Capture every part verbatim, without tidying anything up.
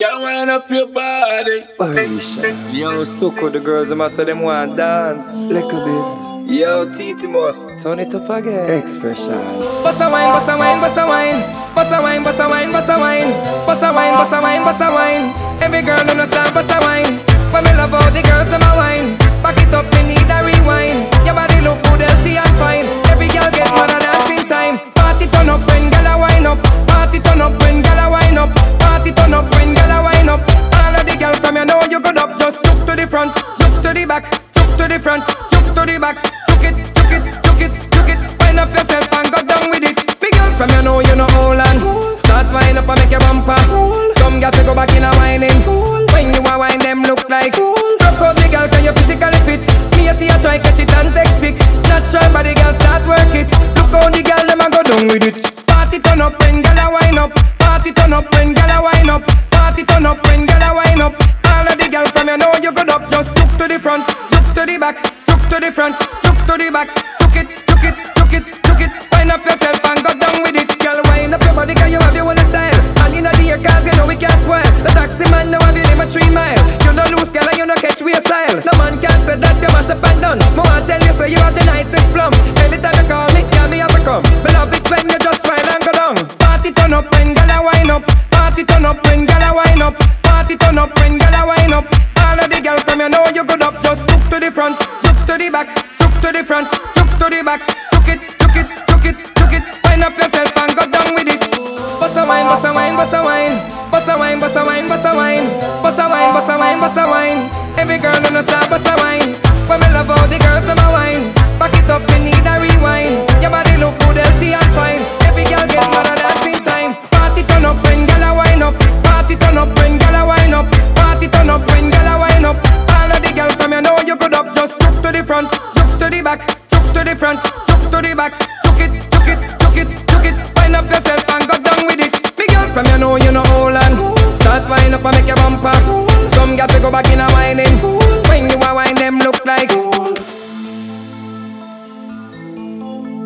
Girl, wind up your body. Barisha. Yo, Suko, the girls, them a say them want dance. Little bit. Yo, Titi must turn it up again. Expression. Bossa wine, bossa wine, bossa wine. Bossa wine, bossa wine, bossa wine. Bossa wine, bossa wine, bossa wine. Every girl on the stand, bossa wine. When me love all the girls in my wine. Back it up, me need a rewind. Your body look good, healthy and fine. Every girl get mad at dancing time. Party turn up when girl a wine up. Party turn up when girl a wine up. Party turn up when girl a wine up. All of the girls from you know you good up. Just look to the front, look to the back, look to the front, look to the back. Chuck it, chuck it, chuck it, chuck it. Wind up yourself and go down with it. Big girl from you know you know hold on. Start wind up and make your bumper. Some girls to go back in a whining. When you a wine them look like. Rock out the girl 'cause you physically fit. Me a tea a try catch it and take sick. Natural body girl start work it. Look how the girl them a go down with it. Party turn up when girl a wine up. Party turn up when girl a wine up. Party turn up when girl a wine up. All of the girls from you know you good up. Just look to the front, look to the back, look to the front, look to the back. Chuck it, chuck it, chuck it, chuck it. Wind up yourself and go down with it. Girl, wind up your body 'cause you have your own style. And in the year 'cause you know we can't spoil. The taxi man now have you name a three mile. You no lose girl and you no catch way style. No man can say that you mash up and done. Me want tell you say you have the nicest plum. Every time you call me, girl me have to come. Me love it when you just wind and go down. Party turn up when girl a wind up. Party turn up when girl a wind up. Party turn up when girl a wind up. All of the girls from you know you good up. Just look to the front, look to the back, look to the front, look to the back. Chuck it, chuck it, chuck it, chuck it. Wind up yourself and go down with it. Bossa wine, bossa wine, bossa wine. Bossa wine, bossa wine, bossa wine. Bossa wine, bossa wine, bossa wine. Every girl on the star, bossa wine. When me love all the girls in my wine. Back it up, me need a rewind. Your body look good, healthy and fine. Every girl get mad at dancing time. Party turn up when girl a wine up. Party turn up when girl a wine up. Party turn up when girl a wine up. All of the girls from you know you good up. Just look to the front, look to the back, look to the front, look to the back. Chuck it, chuck it, chuck it, chuck it. Wind up yourself and go down with it. Big girl from you know you know hold on. Start wind up and make your bumper. Some girls to go back in a whining. When you a wine them look like.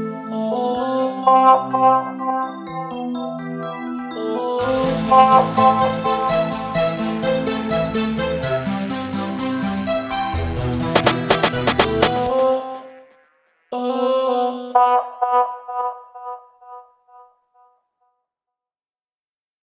Oh.